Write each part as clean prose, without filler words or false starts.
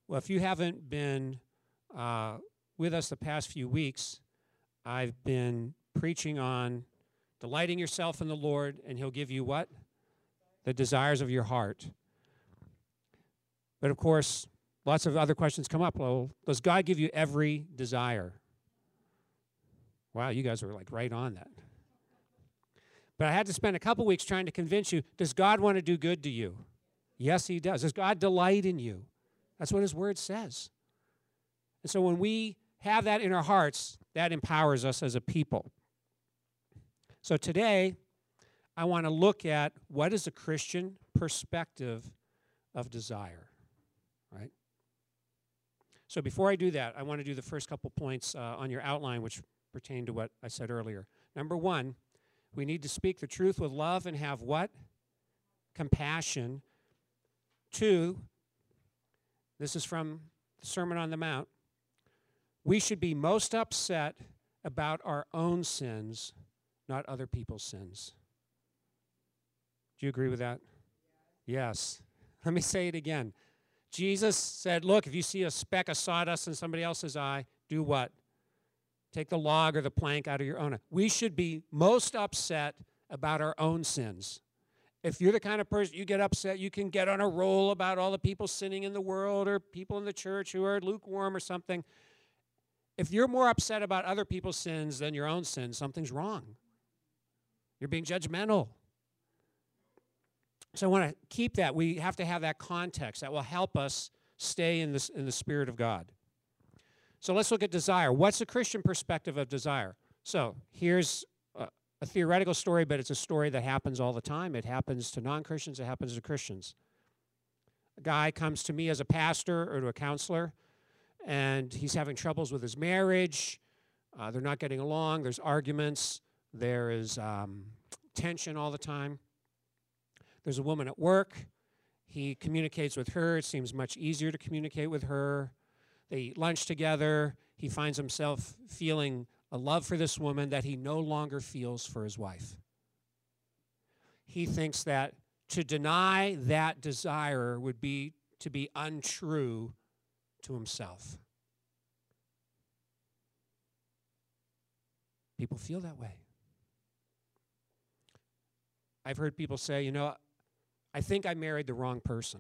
Well, if you haven't been with us the past few weeks, I've been preaching on delighting yourself in the Lord, and He'll give you what? The desires of your heart. But of course, lots of other questions come up. Well, does God give you every desire? Wow, you guys were like right on that. But I had to spend a couple weeks trying to convince you, does God want to do good to you? Yes, He does. Does God delight in you? That's what His Word says. And so when we have that in our hearts, that empowers us as a people. So today, I want to look at what is a Christian perspective of desire, right? So before I do that, I want to do the first couple points on your outline, which pertain to what I said earlier. Number one, we need to speak the truth with love and have what? Compassion. Two, this is from the Sermon on the Mount, we should be most upset about our own sins, not other people's sins. Do you agree with that? Yes. Let me say it again. Jesus said, look, if you see a speck of sawdust in somebody else's eye, do what? Take the log or the plank out of your own eye. We should be most upset about our own sins. If you're the kind of person you get upset, you can get on a roll about all the people sinning in the world or people in the church who are lukewarm or something. If you're more upset about other people's sins than your own sins, something's wrong. You're being judgmental. So I want to keep that. We have to have that context that will help us stay in the Spirit of God. So let's look at desire. What's the Christian perspective of desire? So here's a theoretical story, but it's a story that happens all the time. It happens to non-Christians. It happens to Christians. A guy comes to me as a pastor or to a counselor, and he's having troubles with his marriage. They're not getting along. There's arguments. There is tension all the time. There's a woman at work. He communicates with her. It seems much easier to communicate with her. They eat lunch together. He finds himself feeling a love for this woman that he no longer feels for his wife. He thinks that to deny that desire would be to be untrue to himself. People feel that way. I've heard people say, you know, I think I married the wrong person.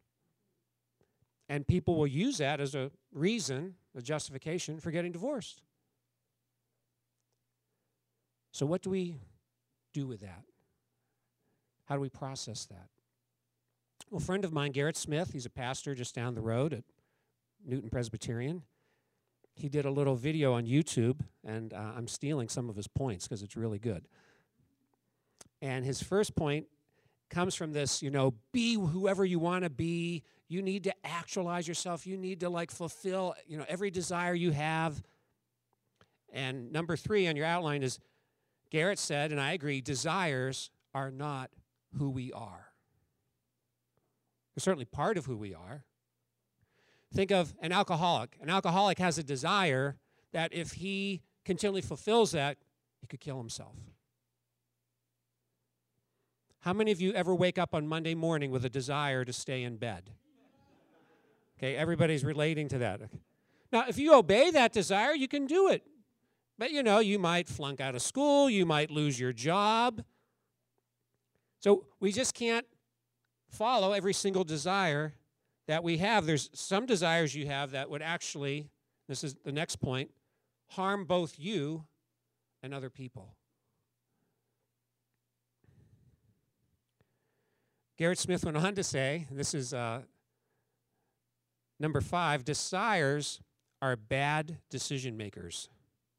And people will use that as a reason, a justification for getting divorced. So what do we do with that? How do we process that? Well, a friend of mine, Garrett Smith, he's a pastor just down the road at Newton Presbyterian. He did a little video on YouTube, and I'm stealing some of his points because it's really good. And his first point comes from this, you know, be whoever you want to be. You need to actualize yourself. You need to, like, fulfill, you know, every desire you have. And number 3 on your outline is, Garrett said, and I agree, desires are not who we are. They're certainly part of who we are. Think of an alcoholic. An alcoholic has a desire that if he continually fulfills that, he could kill himself. How many of you ever wake up on Monday morning with a desire to stay in bed? Okay, everybody's relating to that. Now, if you obey that desire, you can do it. But, you know, you might flunk out of school. You might lose your job. So we just can't follow every single desire that we have. There's some desires you have that would actually, this is the next point, harm both you and other people. Garrett Smith went on to say, this is number 5, desires are bad decision makers.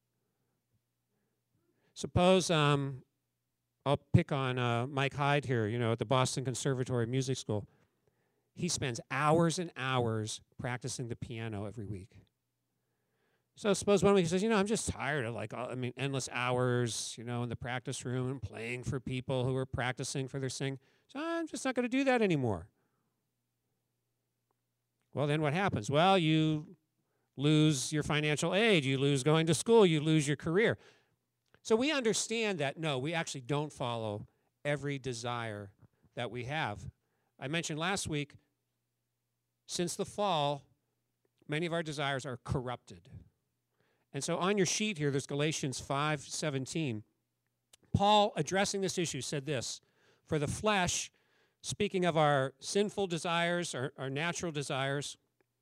Suppose, I'll pick on Mike Hyde here, you know, at the Boston Conservatory Music School. He spends hours and hours practicing the piano every week. So suppose one week he says, you know, I'm just tired of endless hours, you know, in the practice room and playing for people who are practicing for their sing. So I'm just not going to do that anymore. Well, then what happens? Well, you lose your financial aid. You lose going to school. You lose your career. So we understand that, no, we actually don't follow every desire that we have. I mentioned last week, since the fall, many of our desires are corrupted. And so on your sheet here, there's Galatians 5:17. Paul, addressing this issue, said this, for the flesh, speaking of our sinful desires, our natural desires,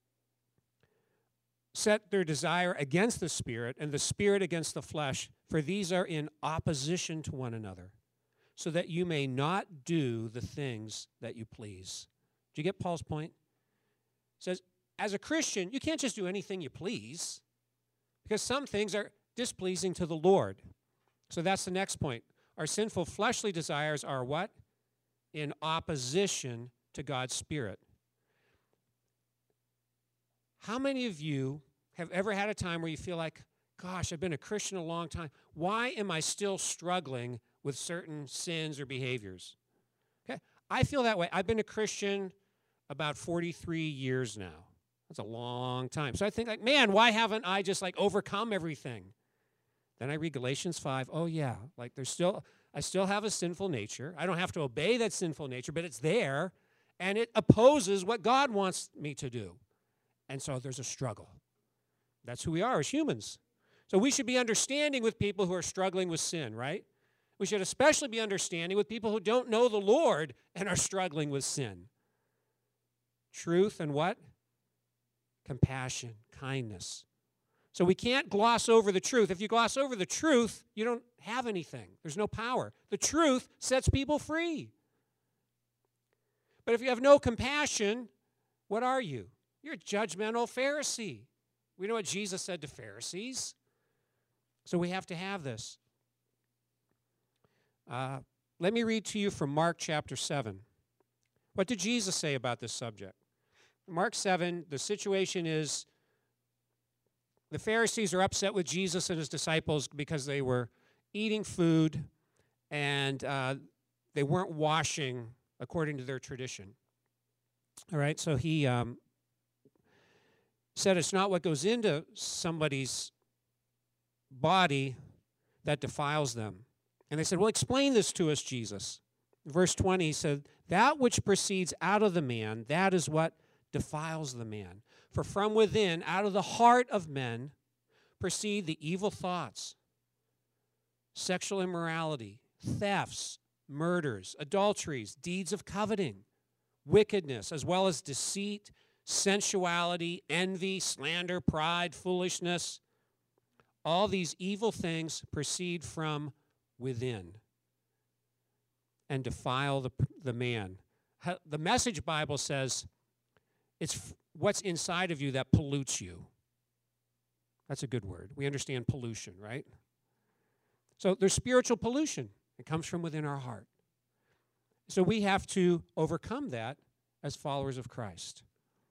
set their desire against the Spirit, and the Spirit against the flesh, for these are in opposition to one another, so that you may not do the things that you please. Do you get Paul's point? He says, as a Christian, you can't just do anything you please, because some things are displeasing to the Lord. So that's the next point. Our sinful fleshly desires are what? In opposition to God's Spirit. How many of you have ever had a time where you feel like, gosh, I've been a Christian a long time. Why am I still struggling with certain sins or behaviors? Okay, I feel that way. I've been a Christian about 43 years now. That's a long time. So I think like, man, why haven't I just like overcome everything? Then I read Galatians 5. Oh yeah, like I still have a sinful nature. I don't have to obey that sinful nature, but it's there, and it opposes what God wants me to do. And so there's a struggle. That's who we are as humans. So we should be understanding with people who are struggling with sin, right? We should especially be understanding with people who don't know the Lord and are struggling with sin. Truth and what? Compassion, kindness. So we can't gloss over the truth. If you gloss over the truth, you don't have anything. There's no power. The truth sets people free. But if you have no compassion, what are you? You're a judgmental Pharisee. We know what Jesus said to Pharisees. So we have to have this. Let me read to you from Mark chapter 7. What did Jesus say about this subject? Mark 7, the situation is the Pharisees are upset with Jesus and his disciples because they were eating food and they weren't washing according to their tradition. All right, so he said it's not what goes into somebody's body that defiles them. And they said, well, explain this to us, Jesus. Verse 20, he said, that which proceeds out of the man, that is what defiles the man. For from within, out of the heart of men, proceed the evil thoughts, sexual immorality, thefts, murders, adulteries, deeds of coveting, wickedness, as well as deceit, sensuality, envy, slander, pride, foolishness. All these evil things proceed from within and defile the man. The Message Bible says it's what's inside of you that pollutes you. That's a good word. We understand pollution, right? So there's spiritual pollution. It comes from within our heart. So we have to overcome that as followers of Christ.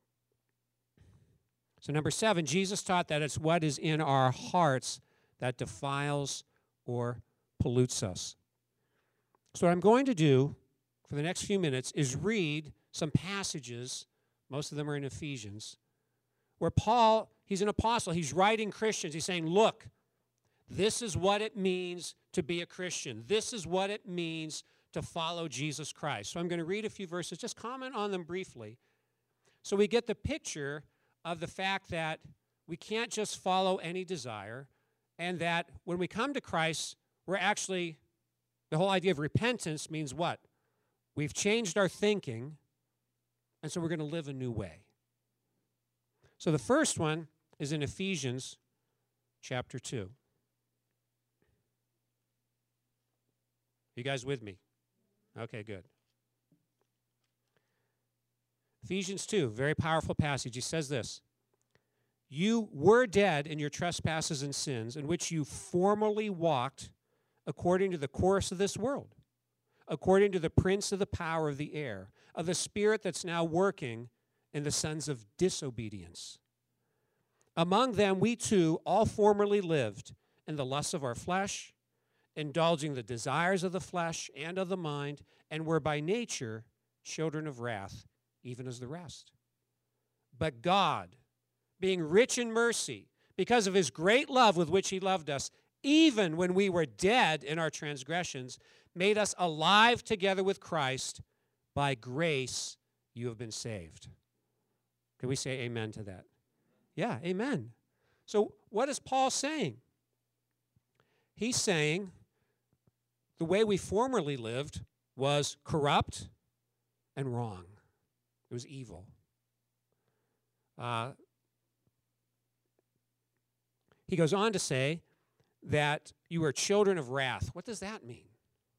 So number 7, Jesus taught that it's what is in our hearts that defiles or pollutes us. So what I'm going to do for the next few minutes is read some passages, most of them are in Ephesians, where Paul, he's an apostle, he's writing Christians, he's saying, look, this is what it means to be a Christian. This is what it means to follow Jesus Christ. So I'm going to read a few verses, just comment on them briefly, so we get the picture of the fact that we can't just follow any desire, and that when we come to Christ, we're actually, the whole idea of repentance means what? We've changed our thinking, and so we're going to live a new way. So the first one is in Ephesians chapter 2. You guys with me? Okay, good. Ephesians 2, very powerful passage. He says this, you were dead in your trespasses and sins, in which you formerly walked according to the course of this world, according to the prince of the power of the air, of the spirit that's now working in the sons of disobedience. Among them we too all formerly lived in the lusts of our flesh, indulging the desires of the flesh and of the mind, and were by nature children of wrath, even as the rest. But God, being rich in mercy, because of his great love with which he loved us, even when we were dead in our transgressions, made us alive together with Christ. By grace you have been saved. Can we say amen to that? Yeah, amen. So what is Paul saying? He's saying the way we formerly lived was corrupt and wrong. It was evil. He goes on to say that you were children of wrath. What does that mean?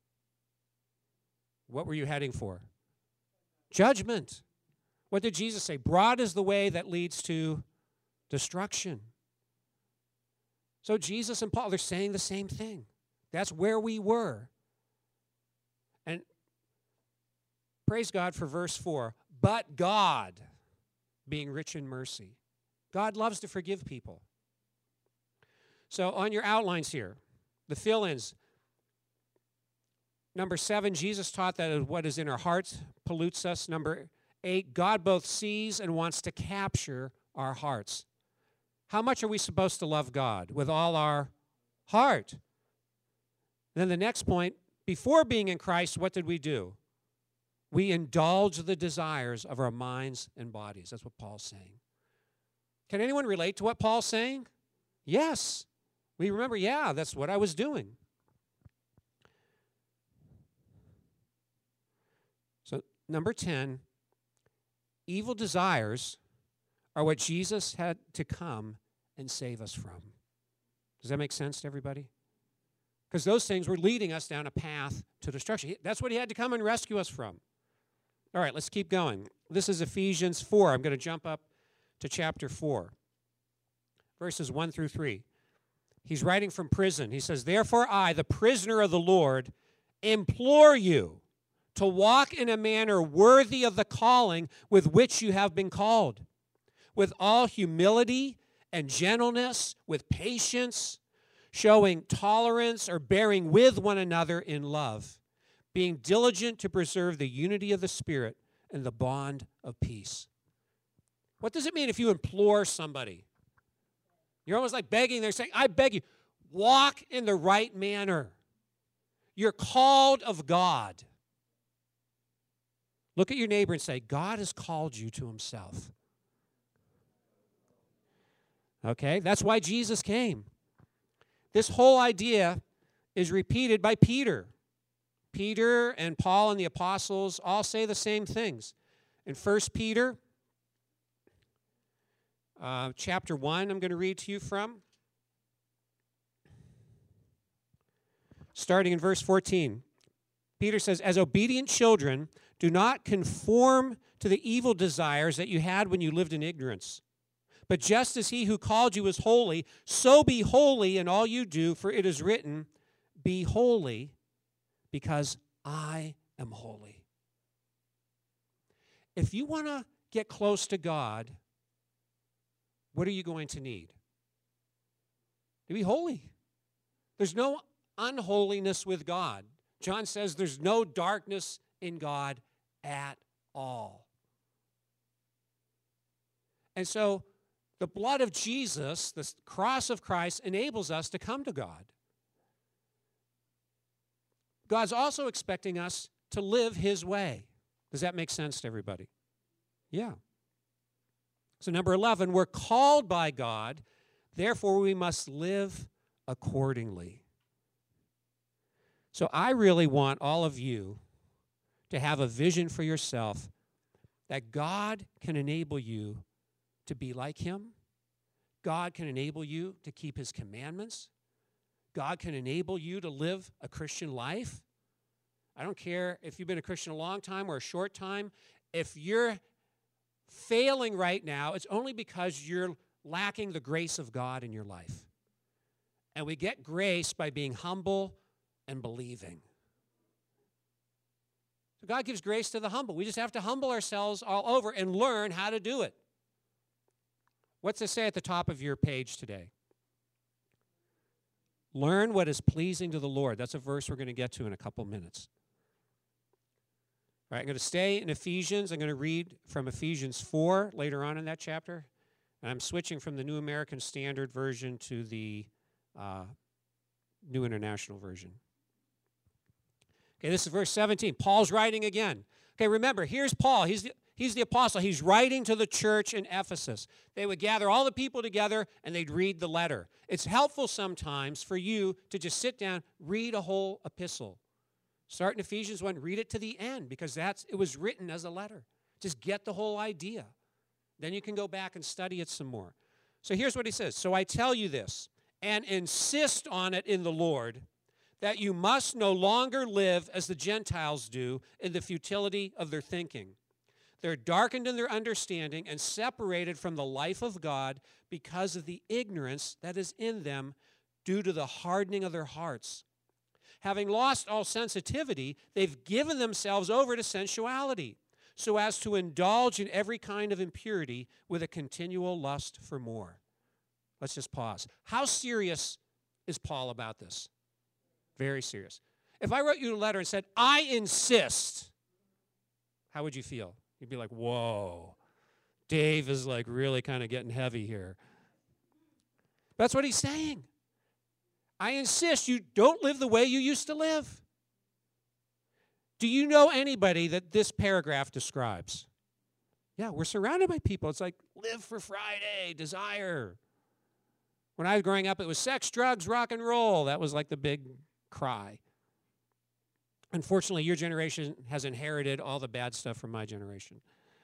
What were you heading for? Judgment. What did Jesus say? Broad is the way that leads to destruction. So Jesus and Paul, they're saying the same thing. That's where we were. And praise God for verse 4. But God, being rich in mercy. God loves to forgive people. So on your outlines here, the fill-ins. Number 7, Jesus taught that what is in our hearts pollutes us. Number 8, God both sees and wants to capture our hearts. How much are we supposed to love God? With all our heart. Then the next point, before being in Christ, what did we do? We indulge the desires of our minds and bodies. That's what Paul's saying. Can anyone relate to what Paul's saying? Yes. We remember, yeah, that's what I was doing. So, number 10, evil desires are what Jesus had to come and save us from. Does that make sense to everybody? Because those things were leading us down a path to destruction. That's what he had to come and rescue us from. All right, let's keep going. This is Ephesians 4. I'm going to jump up to chapter 4, verses 1 through 3. He's writing from prison. He says, therefore I, the prisoner of the Lord, implore you to walk in a manner worthy of the calling with which you have been called, with all humility and gentleness, with patience, showing tolerance or bearing with one another in love, being diligent to preserve the unity of the Spirit and the bond of peace. What does it mean if you implore somebody? You're almost like begging. They're saying, I beg you, walk in the right manner. You're called of God. Look at your neighbor and say, God has called you to himself. Okay, that's why Jesus came. This whole idea is repeated by Peter. Peter and Paul and the apostles all say the same things. In 1 Peter chapter 1, I'm going to read to you from. Starting in verse 14. Peter says, as obedient children, do not conform to the evil desires that you had when you lived in ignorance. But just as he who called you is holy, so be holy in all you do, for it is written, be holy, because I am holy. If you want to get close to God, what are you going to need? To be holy. There's no unholiness with God. John says there's no darkness in God at all. And so the blood of Jesus, the cross of Christ, enables us to come to God. God's also expecting us to live his way. Does that make sense to everybody? Yeah. So number 11, we're called by God, therefore we must live accordingly. So I really want all of you to have a vision for yourself that God can enable you to be like him. God can enable you to keep his commandments. God can enable you to live a Christian life. I don't care if you've been a Christian a long time or a short time. If you're failing right now, it's only because you're lacking the grace of God in your life. And we get grace by being humble and believing. So God gives grace to the humble. We just have to humble ourselves all over and learn how to do it. What's it say at the top of your page today? Learn what is pleasing to the Lord. That's a verse we're going to get to in a couple minutes. All right, I'm going to stay in Ephesians. I'm going to read from Ephesians 4 later on in that chapter. And I'm switching from the New American Standard Version to the New International Version. Okay, this is verse 17. Paul's writing again. Okay, remember, here's Paul. He's He's the apostle. He's writing to the church in Ephesus. They would gather all the people together, and they'd read the letter. It's helpful sometimes for you to just sit down, read a whole epistle. Start in Ephesians 1, read it to the end, because it was written as a letter. Just get the whole idea. Then you can go back and study it some more. So here's what he says. So I tell you this, and insist on it in the Lord, that you must no longer live as the Gentiles do in the futility of their thinking. They're darkened in their understanding and separated from the life of God because of the ignorance that is in them due to the hardening of their hearts. Having lost all sensitivity, they've given themselves over to sensuality, so as to indulge in every kind of impurity with a continual lust for more. Let's just pause. How serious is Paul about this? Very serious. If I wrote you a letter and said, I insist, how would you feel? You'd be like, whoa, Dave is like really kind of getting heavy here. That's what he's saying. I insist you don't live the way you used to live. Do you know anybody that this paragraph describes? Yeah, we're surrounded by people. It's like, live for Friday, desire. When I was growing up, it was sex, drugs, rock and roll. That was like the big cry. Unfortunately, your generation has inherited all the bad stuff from my generation.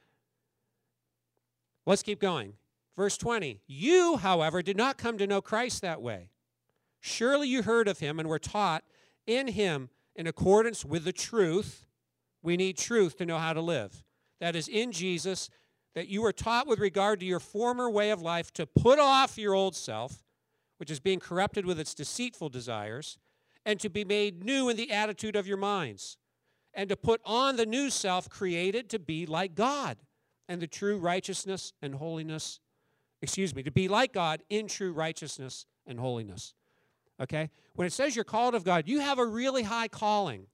Let's keep going. Verse 20. You, however, did not come to know Christ that way. Surely you heard of him and were taught in him in accordance with the truth. We need truth to know how to live. That is in Jesus, that you were taught with regard to your former way of life to put off your old self, which is being corrupted with its deceitful desires, and to be made new in the attitude of your minds, and to put on the new self created to be like God and the true righteousness and holiness. To be like God in true righteousness and holiness. Okay? When it says you're called of God, you have a really high calling.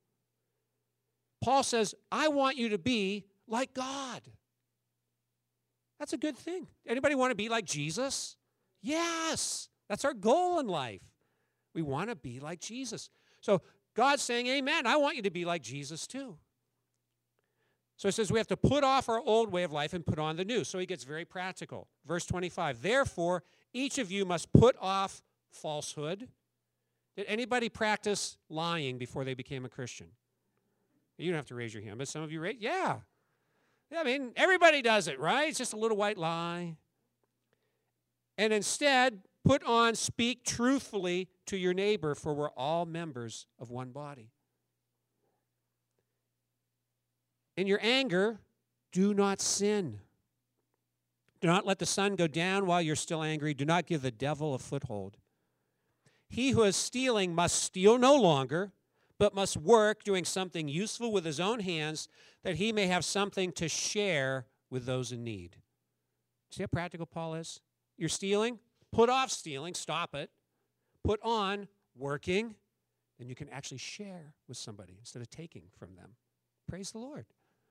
Paul says, I want you to be like God. That's a good thing. Anybody want to be like Jesus? Yes. That's our goal in life. We want to be like Jesus. So God's saying, amen, I want you to be like Jesus too. So it says we have to put off our old way of life and put on the new. So he gets very practical. Verse 25, therefore, each of you must put off falsehood. Did anybody practice lying before they became a Christian? You don't have to raise your hand, but some of you raise. Yeah. I mean, everybody does it, right? It's just a little white lie. And instead, speak truthfully to your neighbor, for we're all members of one body. In your anger, do not sin. Do not let the sun go down while you're still angry. Do not give the devil a foothold. He who is stealing must steal no longer, but must work, doing something useful with his own hands, that he may have something to share with those in need. See how practical Paul is? You're stealing? Put off stealing, stop it. Put on working, and you can actually share with somebody instead of taking from them. Praise the Lord.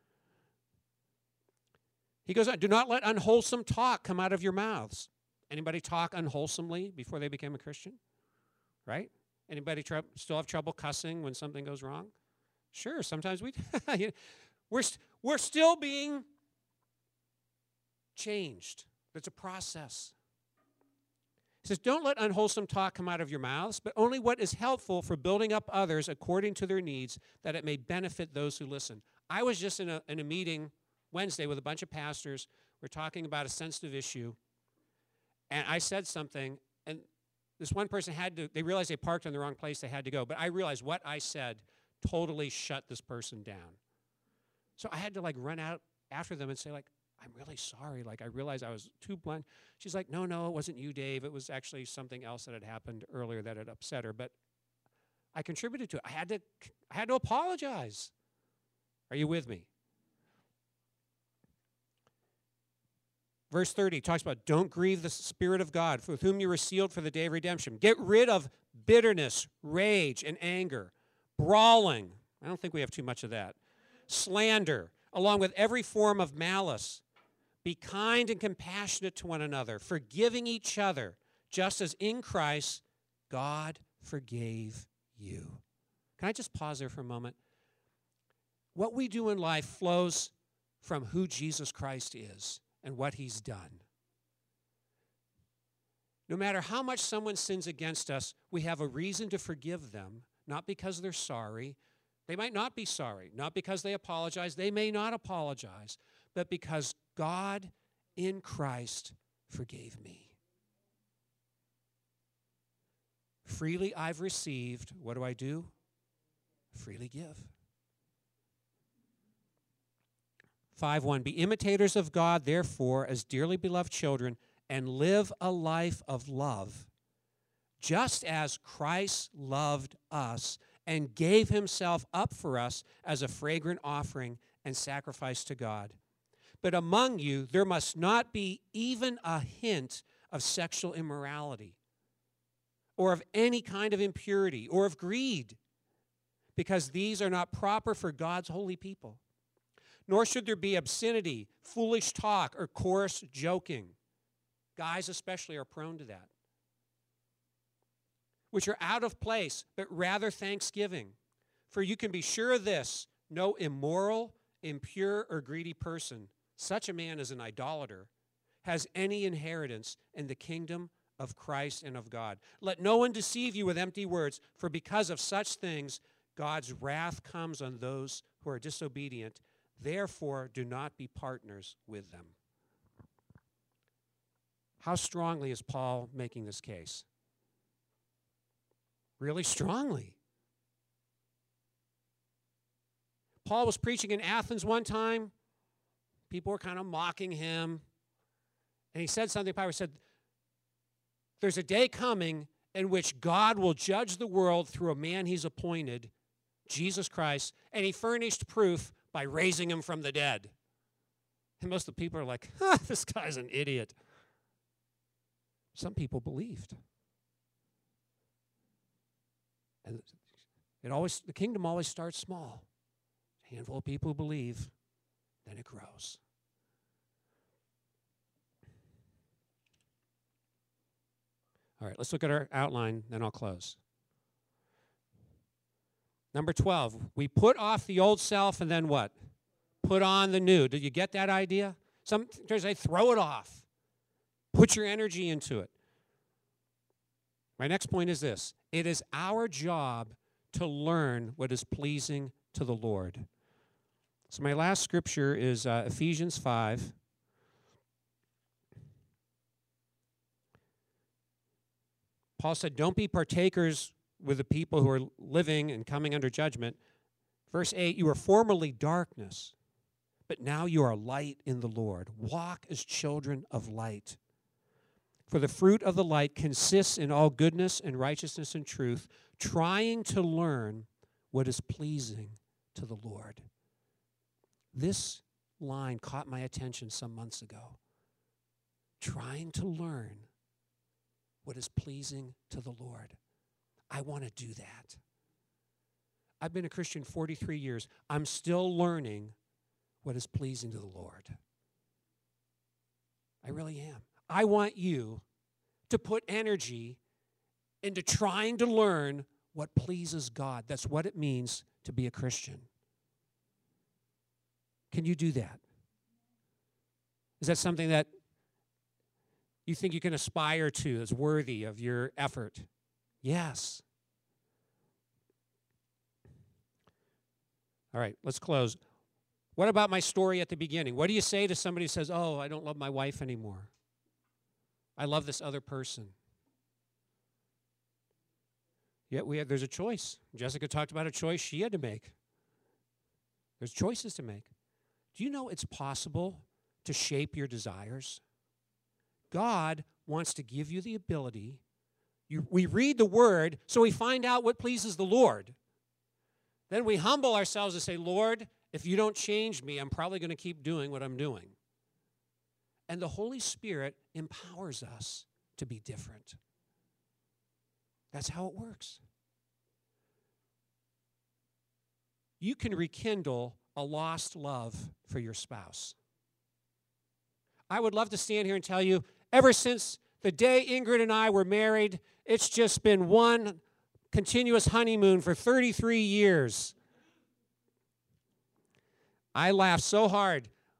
He goes on, do not let unwholesome talk come out of your mouths. Anybody talk unwholesomely before they became a Christian? Right? Anybody still have trouble cussing when something goes wrong? Sure, sometimes we we're still being changed. It's a process. He says, don't let unwholesome talk come out of your mouths, but only what is helpful for building up others according to their needs, that it may benefit those who listen. I was just in a meeting Wednesday with a bunch of pastors. We're talking about a sensitive issue, and I said something, and this one person they realized they parked in the wrong place, they had to go, but I realized what I said totally shut this person down. So I had to run out after them and say I'm really sorry. I realized I was too blunt. She's like, no, it wasn't you, Dave. It was actually something else that had happened earlier that had upset her. But I contributed to it. I had to apologize. Are you with me? Verse 30 talks about don't grieve the Spirit of God, with whom you were sealed for the day of redemption. Get rid of bitterness, rage, and anger, brawling. I don't think we have too much of that. Slander, along with every form of malice. Be kind and compassionate to one another, forgiving each other, just as in Christ God forgave you. Can I just pause there for a moment? What we do in life flows from who Jesus Christ is and what he's done. No matter how much someone sins against us, we have a reason to forgive them, not because they're sorry. They might not be sorry, not because they apologize. They may not apologize, but because God in Christ forgave me. Freely I've received. What do? Freely give. 5:1, be imitators of God, therefore, as dearly beloved children, and live a life of love, just as Christ loved us and gave himself up for us as a fragrant offering and sacrifice to God. But among you, there must not be even a hint of sexual immorality or of any kind of impurity or of greed, because these are not proper for God's holy people. Nor should there be obscenity, foolish talk, or coarse joking. Guys especially are prone to that. Which are out of place, but rather thanksgiving. For you can be sure of this, no immoral, impure, or greedy person, such a man as an idolater, has any inheritance in the kingdom of Christ and of God. Let no one deceive you with empty words, for because of such things, God's wrath comes on those who are disobedient. Therefore, do not be partners with them. How strongly is Paul making this case? Really strongly. Paul was preaching in Athens one time. People were kind of mocking him. And he said something powerful. He said, there's a day coming in which God will judge the world through a man he's appointed, Jesus Christ, and he furnished proof by raising him from the dead. And most of the people are like, this guy's an idiot. Some people believed. And the kingdom always starts small. A handful of people who believe, then it grows. All right, let's look at our outline, then I'll close. Number 12, we put off the old self and then what? Put on the new. Did you get that idea? Sometimes they throw it off. Put your energy into it. My next point is this. It is our job to learn what is pleasing to the Lord. So my last scripture is Ephesians 5. Paul said, don't be partakers with the people who are living and coming under judgment. Verse 8, you were formerly darkness, but now you are light in the Lord. Walk as children of light. For the fruit of the light consists in all goodness and righteousness and truth, trying to learn what is pleasing to the Lord. This line caught my attention some months ago. Trying to learn what is pleasing to the Lord. I want to do that. I've been a Christian 43 years. I'm still learning what is pleasing to the Lord. I really am. I want you to put energy into trying to learn what pleases God. That's what it means to be a Christian. Can you do that? Is that something that you think you can aspire to that's worthy of your effort? Yes. All right, let's close. What about my story at the beginning? What do you say to somebody who says, oh, I don't love my wife anymore? I love this other person. Yet there's a choice. Jessica talked about a choice she had to make. There's choices to make. Do you know it's possible to shape your desires? God wants to give you the ability. We read the Word, so we find out what pleases the Lord. Then we humble ourselves and say, Lord, if you don't change me, I'm probably going to keep doing what I'm doing. And the Holy Spirit empowers us to be different. That's how it works. You can rekindle a lost love for your spouse. I would love to stand here and tell you, ever since the day Ingrid and I were married, it's just been one continuous honeymoon for 33 years. I laughed so hard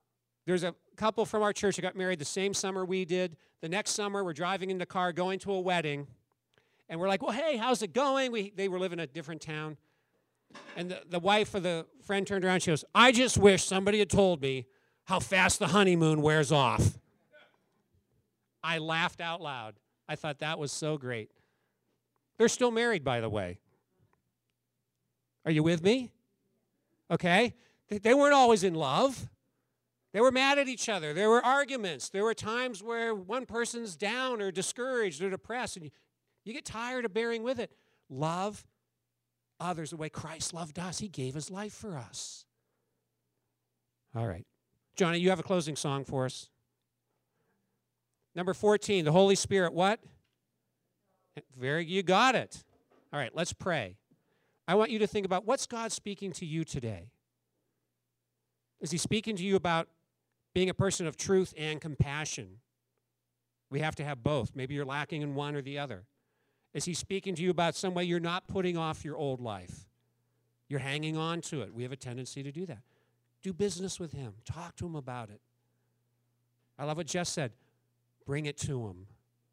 There's a couple from our church that got married the same summer we did. The next summer, we're driving in the car going to a wedding. And we're like, well, hey, how's it going? They were living in a different town. And the wife of the friend turned around. She goes, I just wish somebody had told me how fast the honeymoon wears off. I laughed out loud. I thought that was so great. They're still married, by the way. Are you with me? Okay. They weren't always in love. They were mad at each other. There were arguments. There were times where one person's down or discouraged or depressed, and you get tired of bearing with it. Love others the way Christ loved us. He gave his life for us. All right. Johnny, you have a closing song for us. Number 14, the Holy Spirit, what? You got it. All right, let's pray. I want you to think about, what's God speaking to you today? Is he speaking to you about being a person of truth and compassion? We have to have both. Maybe you're lacking in one or the other. Is he speaking to you about some way you're not putting off your old life? You're hanging on to it. We have a tendency to do that. Do business with him. Talk to him about it. I love what Jess said. Bring it to him.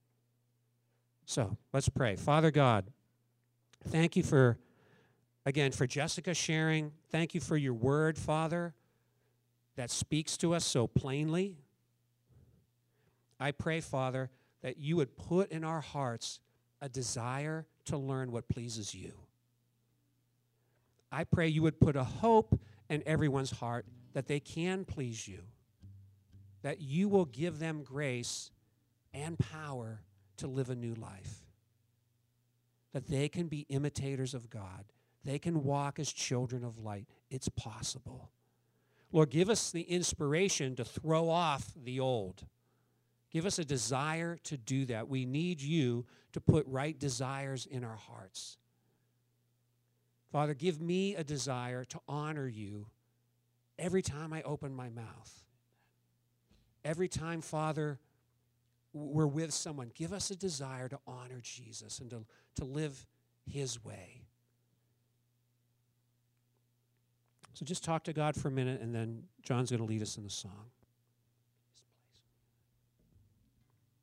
So let's pray. Father God, thank you for Jessica sharing. Thank you for your word, Father, that speaks to us so plainly. I pray, Father, that you would put in our hearts a desire to learn what pleases you. I pray you would put a hope in everyone's heart that they can please you, that you will give them grace and power to live a new life, that they can be imitators of God. They can walk as children of light. It's possible. Lord, give us the inspiration to throw off the old. Give us a desire to do that. We need you to put right desires in our hearts. Father, give me a desire to honor you every time I open my mouth. Every time, Father, we're with someone, give us a desire to honor Jesus and to live his way. So just talk to God for a minute, and then John's going to lead us in the song.